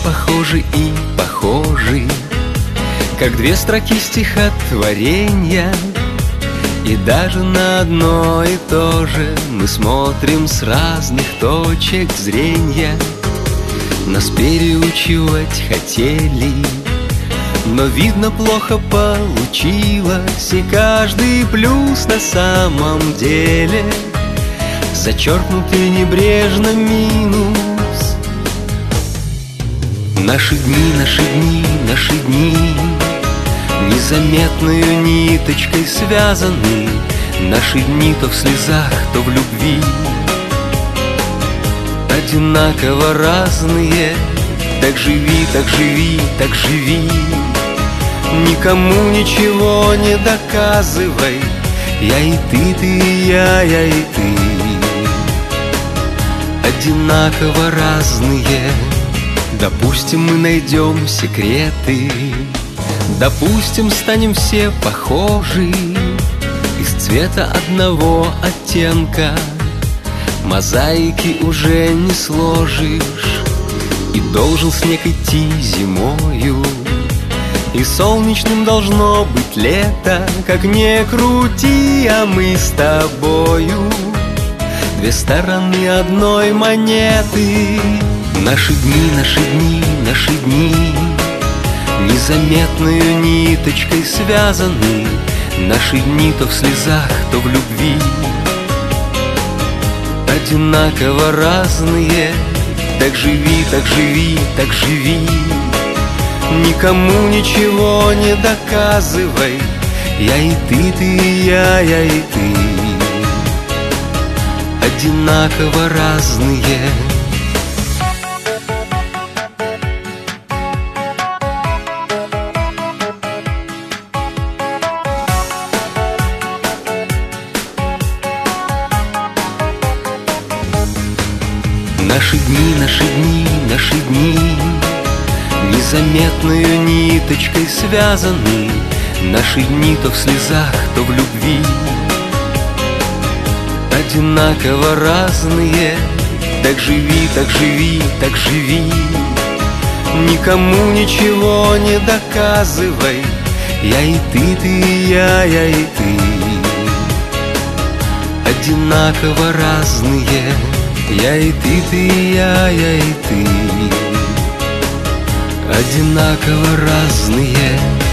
похожи и похожи, как две строки стихотворения. И даже на одно и то же мы смотрим с разных точек зрения. Нас переучивать хотели, но, видно, плохо получилось, и каждый плюс на самом деле зачеркнутый небрежно минус. Наши дни, наши дни, наши дни незаметною ниточкой связаны. Наши дни то в слезах, то в любви, одинаково разные. Так живи, так живи, так живи, никому ничего не доказывай. Я и ты и я и ты, одинаково разные. Допустим, мы найдем секреты, допустим, станем все похожи. Из цвета одного оттенка мозаики уже не сложишь. И должен снег идти зимою, и солнечным должно быть лето. Как ни крути, а мы с тобою две стороны одной монеты. Наши дни, наши дни, наши дни незаметною ниточкой связаны. Наши дни то в слезах, то в любви, одинаково разные. Так живи, так живи, так живи, никому ничего не доказывай. Я и ты и я и ты, одинаково разные. Наши дни, наши дни, наши дни незаметною ниточкой связаны. Наши дни то в слезах, то в любви, одинаково разные. Так живи, так живи, так живи, никому ничего не доказывай. Я и ты и я и ты, одинаково разные. Я и ты и я и ты, одинаково разные.